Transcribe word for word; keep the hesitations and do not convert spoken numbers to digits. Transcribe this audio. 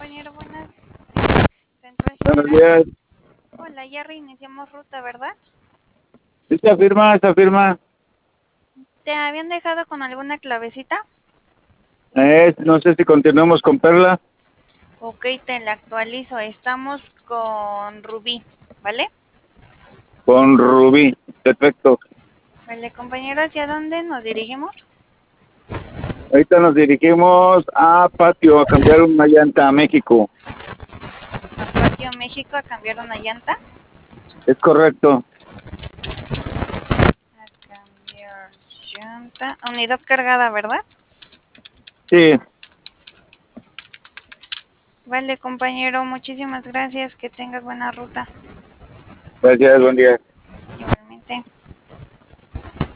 compañero, buenas. Central Buenos General. días. Hola, ya reiniciamos ruta, ¿verdad? Sí, se afirma, se afirma. ¿Te habían dejado con alguna clavecita? Eh, no sé si continuamos con Perla. Ok, te la actualizo. Estamos con Rubí, ¿vale? Con Rubí. Perfecto. Vale, compañero, ¿hacia dónde nos dirigimos? Ahorita nos dirigimos a Patio a cambiar una llanta a México. A Patio México a cambiar una llanta. Es correcto. A cambiar llanta. Unidad cargada, ¿verdad? Sí. Vale, compañero, muchísimas gracias. Que tengas buena ruta. Gracias, buen día.